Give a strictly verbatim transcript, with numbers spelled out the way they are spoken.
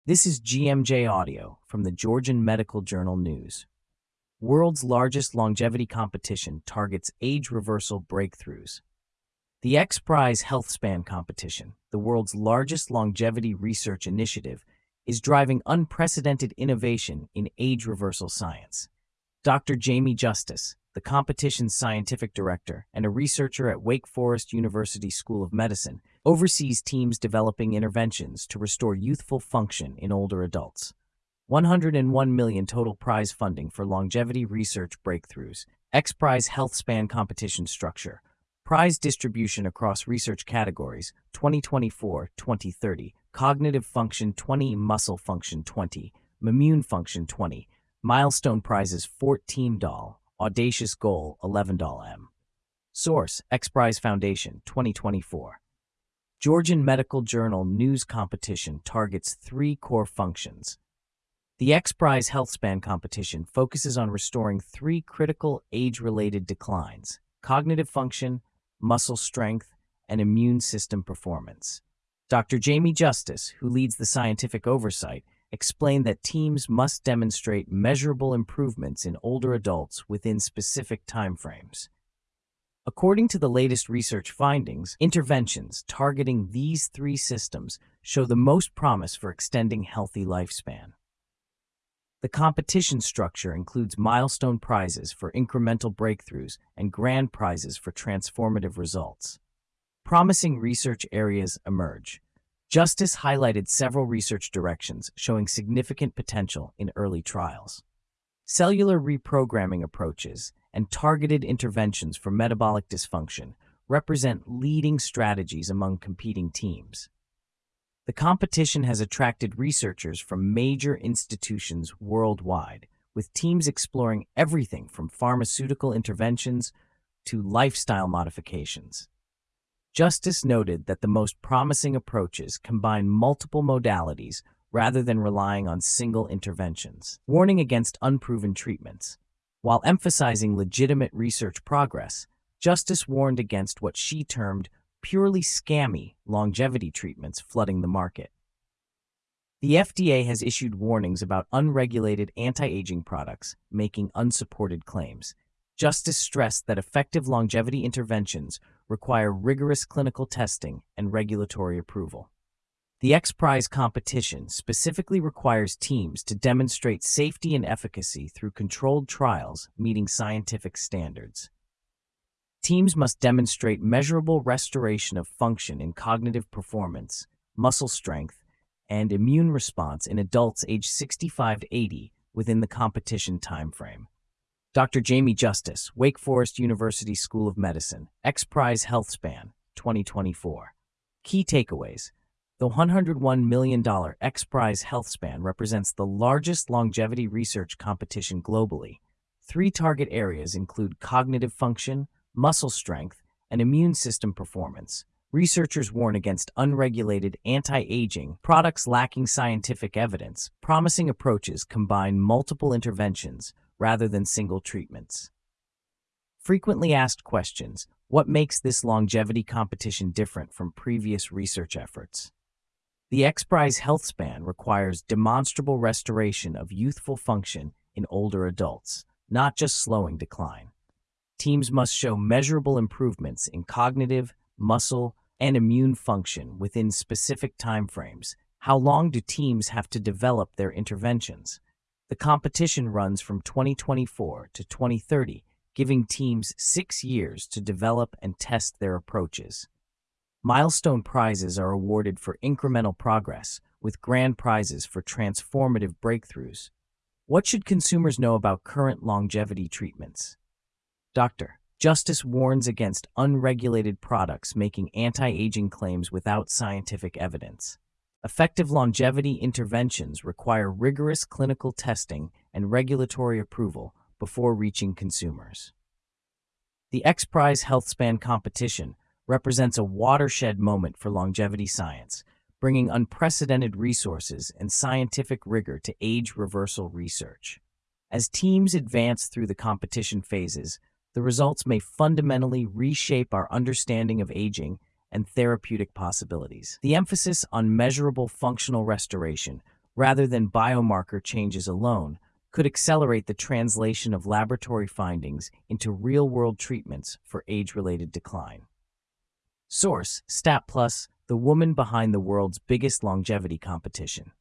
This is G M J Audio from the Georgian Medical Journal News. World's largest longevity competition targets age reversal breakthroughs. The X Prize HealthSpan competition, the world's largest longevity research initiative, is driving unprecedented innovation in age reversal science. Doctor Jamie Justice, the competition's scientific director and a researcher at Wake Forest University School of Medicine, oversees teams developing interventions to restore youthful function in older adults. one hundred one million dollars total prize funding for longevity research breakthroughs. X Prize HealthSpan competition structure. Prize distribution across research categories: twenty twenty-four to twenty thirty, cognitive function twenty, muscle function twenty, immune function twenty, milestone prizes fourteen dollars, audacious goal eleven dollars. Source: X Prize Foundation, twenty twenty-four. Georgian Medical Journal News competition targets three core functions. The X Prize HealthSpan competition focuses on restoring three critical age-related declines: cognitive function, muscle strength, and immune system performance. Doctor Jamie Justice, who leads the scientific oversight, explained that teams must demonstrate measurable improvements in older adults within specific timeframes. According to the latest research findings, interventions targeting these three systems show the most promise for extending healthy lifespan. The competition structure includes milestone prizes for incremental breakthroughs and grand prizes for transformative results. Promising research areas emerge. Justice highlighted several research directions showing significant potential in early trials. Cellular reprogramming approaches and targeted interventions for metabolic dysfunction represent leading strategies among competing teams. The competition has attracted researchers from major institutions worldwide, with teams exploring everything from pharmaceutical interventions to lifestyle modifications. Justice noted that the most promising approaches combine multiple modalities rather than relying on single interventions, warning against unproven treatments. While emphasizing legitimate research progress, Justice warned against what she termed purely scammy longevity treatments flooding the market. The F D A has issued warnings about unregulated anti-aging products making unsupported claims. Justice stressed that effective longevity interventions require rigorous clinical testing and regulatory approval. The X Prize competition specifically requires teams to demonstrate safety and efficacy through controlled trials meeting scientific standards. Teams must demonstrate measurable restoration of function in cognitive performance, muscle strength, and immune response in adults aged sixty-five to eighty within the competition timeframe. Doctor Jamie Justice, Wake Forest University School of Medicine, X Prize HealthSpan, twenty twenty-four. Key takeaways. The one hundred one million dollars X Prize HealthSpan represents the largest longevity research competition globally. Three target areas include cognitive function, muscle strength, and immune system performance. Researchers warn against unregulated anti-aging products lacking scientific evidence. Promising approaches combine multiple interventions rather than single treatments. Frequently asked questions: what makes this longevity competition different from previous research efforts? The X Prize HealthSpan requires demonstrable restoration of youthful function in older adults, not just slowing decline. Teams must show measurable improvements in cognitive, muscle, and immune function within specific timeframes. How long do teams have to develop their interventions? The competition runs from twenty twenty-four to twenty thirty, giving teams six years to develop and test their approaches. Milestone prizes are awarded for incremental progress, with grand prizes for transformative breakthroughs. What should consumers know about current longevity treatments? Doctor Justice warns against unregulated products making anti-aging claims without scientific evidence. Effective longevity interventions require rigorous clinical testing and regulatory approval before reaching consumers. The X Prize HealthSpan competition represents a watershed moment for longevity science, bringing unprecedented resources and scientific rigor to age reversal research. As teams advance through the competition phases, the results may fundamentally reshape our understanding of aging and therapeutic possibilities. The emphasis on measurable functional restoration rather than biomarker changes alone, could accelerate the translation of laboratory findings into real-world treatments for age-related decline. Source: StatPlus, the woman behind the world's biggest longevity competition.